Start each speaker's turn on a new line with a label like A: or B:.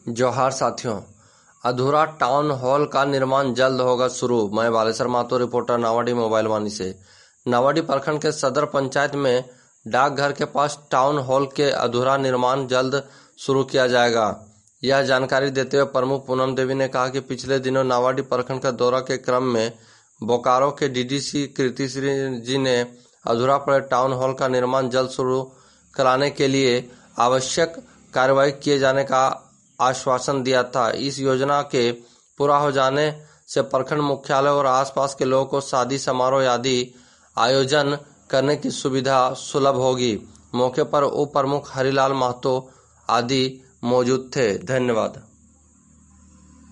A: जोहार साथियों, अधूरा टाउन हॉल का निर्माण जल्द होगा शुरू। मैं बालेश्वर मातो, रिपोर्टर नावाडी मोबाइल वाणी से। नावाडी प्रखंड के सदर पंचायत में डाकघर के पास टाउन हॉल के अधूरा निर्माण जल्द शुरू किया जाएगा। यह जानकारी देते हुए प्रमुख पूनम देवी ने कहा कि पिछले दिनों नावाडी प्रखंड का दौरा के क्रम में बोकारो के डीडीसी कृतिश्री जी ने अधूरा पड़े टाउन हॉल का निर्माण जल्द शुरू कराने के लिए आवश्यक कार्रवाई किए जाने का आश्वासन दिया था। इस योजना के पूरा हो जाने से प्रखंड मुख्यालय और आसपास के लोगों को शादी समारोह आदि आयोजन करने की सुविधा सुलभ होगी। मौके पर उप प्रमुख हरिलाल महतो आदि मौजूद थे। धन्यवाद।